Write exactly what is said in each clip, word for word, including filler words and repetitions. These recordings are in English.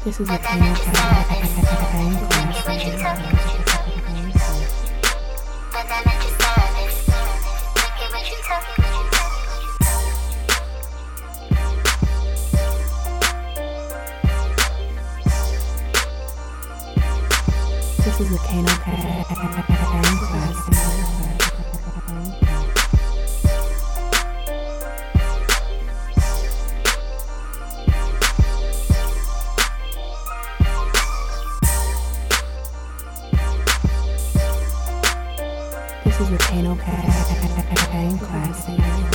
This is a Kano This is a Kano class. This is a Kano class.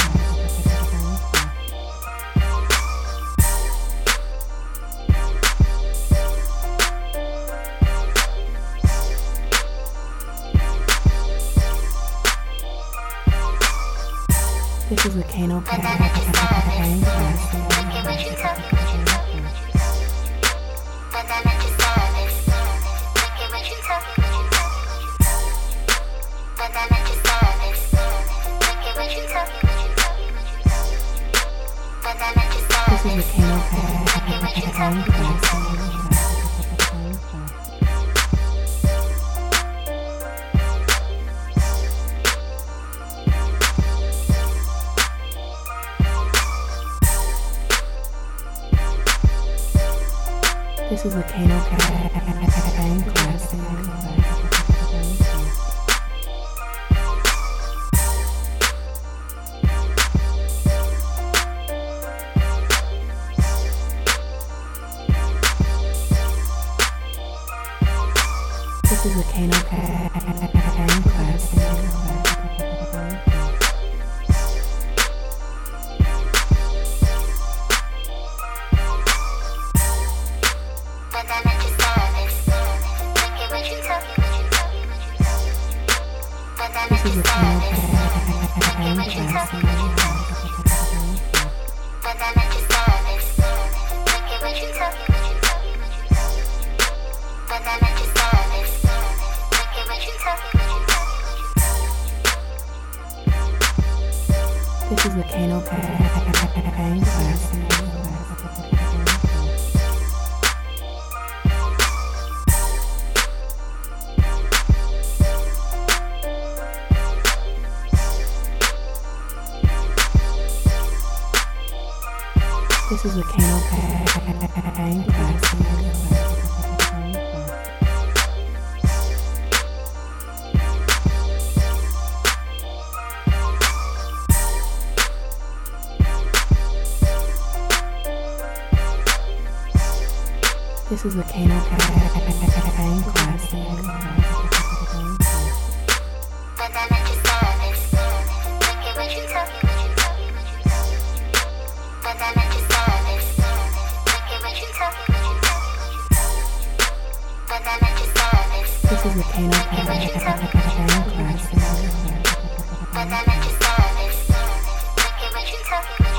This is a Kano This is a Kano This is a Kano class. This is a Kano class. This is a Kano class. This is a Kano class. This is a Kano class. This is a Kano class. This is a Kano class.